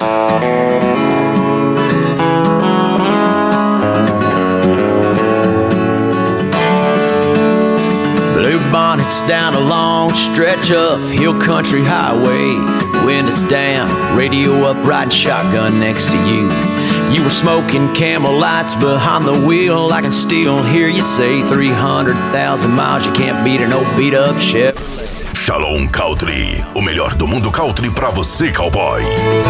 Bonnets down a long stretch of hill country highway. Wind is down, radio up, riding shotgun next to you. You were smoking Camel Lights behind the wheel. I can still hear you say 300,000 miles. You can't beat an old beat up Chevrolet. Shalom Country, o melhor do mundo country pra você, cowboy.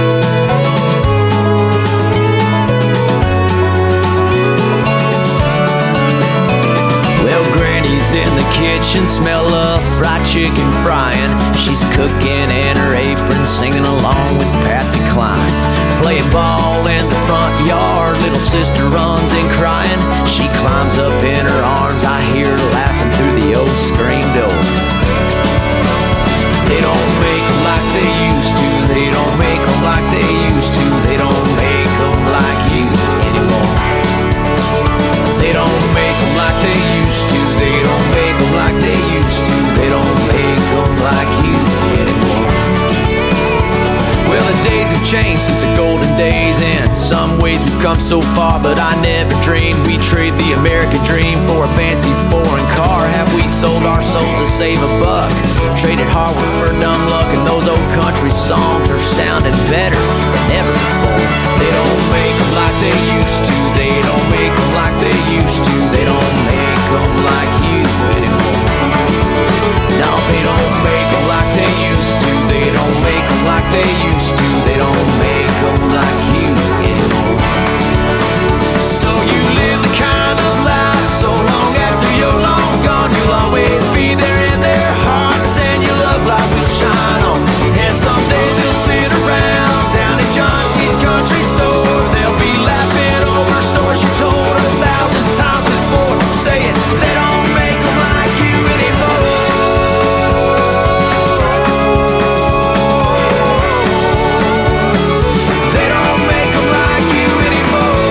Granny's in the kitchen, smell of fried chicken frying. She's cooking in her apron, singing along with Patsy Cline. Playing ball in the front yard, little sister runs in crying. She climbs up in her arms, I hear her laughing through the old screen door. They don't make them like they used to. They don't make them like they used to. They don't make them like you anymore. They don't make them like they used to. They don't make them like they used to. They don't make them like you anymore. Well, the days have changed since the golden days. In some ways we've come so far, but I never dreamed we'd trade the American dream for a fancy foreign car. Have we sold our souls to save a buck? Traded hard work for dumb luck, and those old country songs are sounding better than ever before. They don't make them like they used to. They don't make them like they used to. They don't make them like you anymore. No, they don't make them like they used to. They don't make them like they used to. They don't make them like you anymore. So you live the kind of life so long after you're long gone. You'll always be there in their hearts, and your love light will shine on. And someday they'll sit around down at John T's country store. They'll be laughing over stories you told 1,000 times before, saying they don't make them like you anymore. They don't make them like you anymore.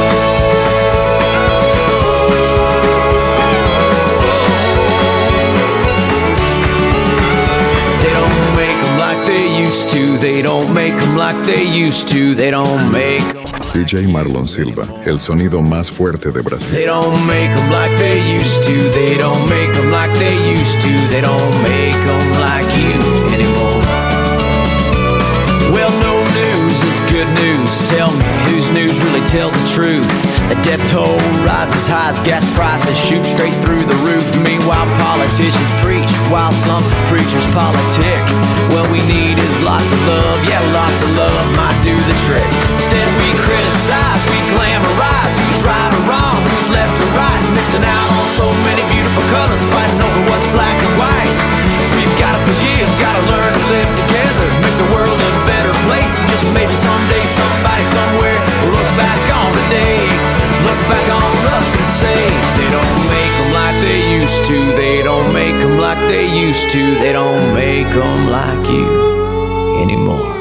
They don't make them like they used to. They don't make them like they used to. They don't make them. DJ Marlon Silva, el sonido más fuerte de Brasil. They don't make them like they used to. They don't make them like they used to. They don't make them like you anymore. Well, no news is good news. Tell me, whose news really tells the truth? The death toll rises high as gas prices shoot straight through the roof. Meanwhile, politicians preach while some preachers politic. What we need is lots of love. Yeah, lots of love might do the trick. Instead we criticize, we glamorize who's right or wrong, who's left or right, missing out on so many beautiful colors, fighting over what's black and white. We've gotta forgive, gotta learn to live together, make the world a better place. And just maybe someday somebody somewhere will look back on the day, look back on us and say they don't make them like they used to. They don't make them like they used to. They don't make them like you anymore.